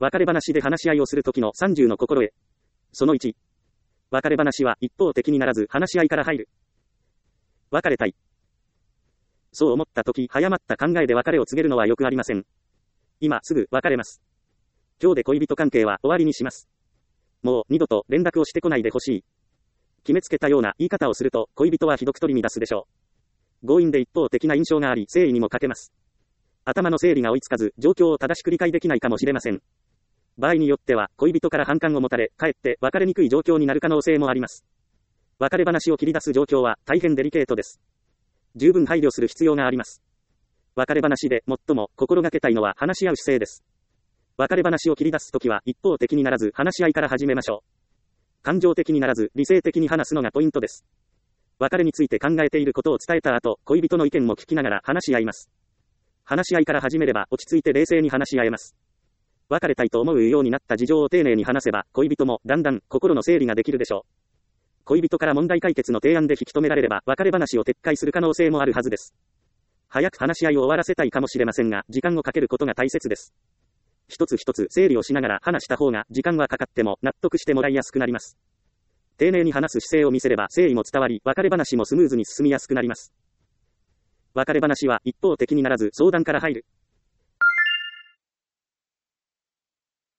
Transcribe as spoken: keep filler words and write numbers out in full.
別れ話で話し合いをするときのさんじゅうの心得。そのいち。別れ話は一方的にならず話し合いから入る。別れたい。そう思ったとき、早まった考えで別れを告げるのはよくありません。今すぐ別れます。今日で恋人関係は終わりにします。もう二度と連絡をしてこないでほしい。決めつけたような言い方をすると恋人はひどく取り乱すでしょう。強引で一方的な印象があり誠意にも欠けます。頭の整理が追いつかず状況を正しく理解できないかもしれません。場合によっては恋人から反感を持たれかえって別れにくい状況になる可能性もあります。別れ話を切り出す状況は大変デリケートです。十分配慮する必要があります。別れ話で最も心がけたいのは話し合う姿勢です。別れ話を切り出すときは一方的にならず話し合いから始めましょう。感情的にならず理性的に話すのがポイントです。別れについて考えていることを伝えた後、恋人の意見も聞きながら話し合います。話し合いから始めれば落ち着いて冷静に話し合えます。別れたいと思うようになった事情を丁寧に話せば恋人もだんだん心の整理ができるでしょう。恋人から問題解決の提案で引き止められれば別れ話を撤回する可能性もあるはずです。早く話し合いを終わらせたいかもしれませんが、時間をかけることが大切です。一つ一つ整理をしながら話した方が時間はかかっても納得してもらいやすくなります。丁寧に話す姿勢を見せれば誠意も伝わり、別れ話もスムーズに進みやすくなります。別れ話は一方的にならず相談から入る。